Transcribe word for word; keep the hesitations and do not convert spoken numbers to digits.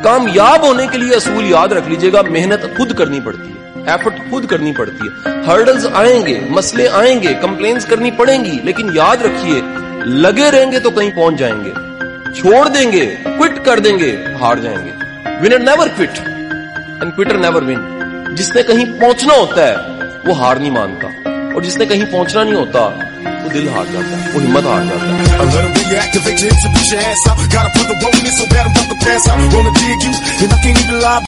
कामयाब होने के लिए असूल याद रख लीजिएगा, मेहनत खुद करनी पड़ती है, एफर्ट खुद करनी पड़ती है। हर्डल्स आएंगे, मसले आएंगे, कंप्लेंट्स करनी पड़ेंगी, लेकिन याद रखिए लगे रहेंगे तो कहीं पहुंच जाएंगे। छोड़ देंगे, क्विट कर देंगे, हार जाएंगे। Winner never quit and quitter never win. जिसने कहीं पहुंचना होता है वो हार नहीं मानता, और जिसने कहीं पहुंचना नहीं होता वो दिल हार जाता है, वो हिम्मत हार जाता है।